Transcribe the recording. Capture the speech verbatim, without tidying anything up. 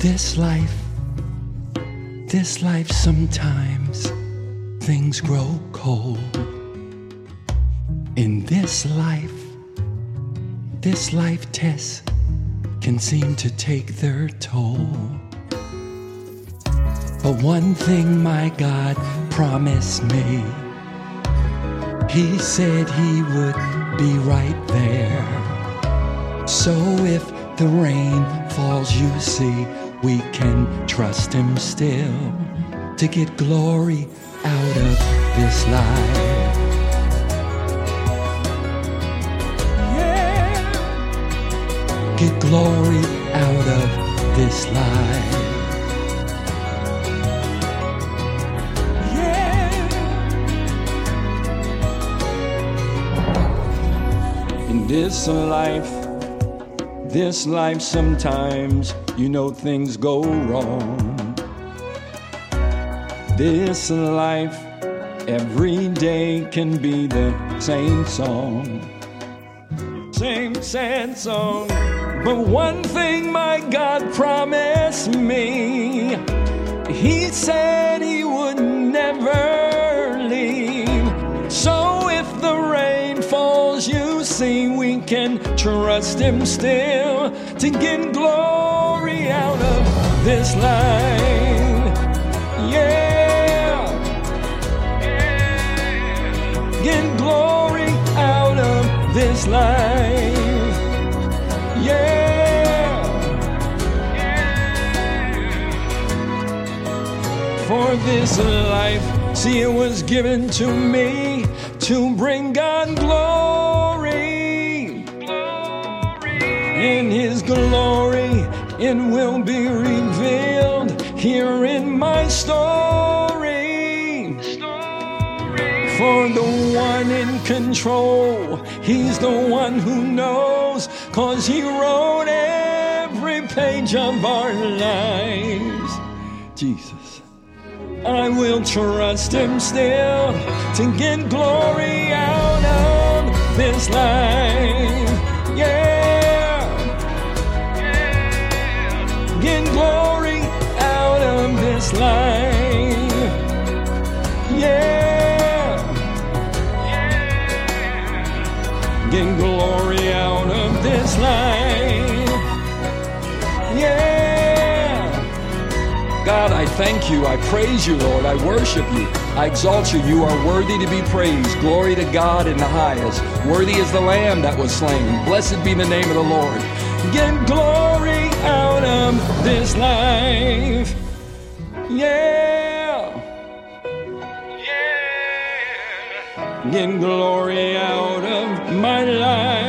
This life, this life sometimes things grow cold. In this life, this life tests can seem to take their toll. But one thing my God promised me, He said He would be right there. So if the rain falls, you see, we can trust Him still to get glory out of this life. Yeah. Get glory out of this life. Yeah. In this life, This life sometimes, you know, things go wrong. This life, every day can be the same song. Same sad song. But one thing my God promised me, He said He would never leave. So if the rain falls, you see, we can trust Him still to get glory out of this life. Yeah. Get glory out of this life. Yeah. For this life, see, it was given to me to bring God glory. In His glory, it will be revealed here in my story. For the one in control, He's the one who knows, 'cause He wrote every page of our lives. Jesus, I will trust Him still to get glory out of this life. Yeah. Get glory out of this life. Yeah. Get glory out of this life. Yeah. God, I thank You. I praise You, Lord. I worship You. I exalt You. You are worthy to be praised. Glory to God in the highest. Worthy is the Lamb that was slain. Blessed be the name of the Lord. Get glory out of this life. Yeah. Yeah. Get glory out of my life.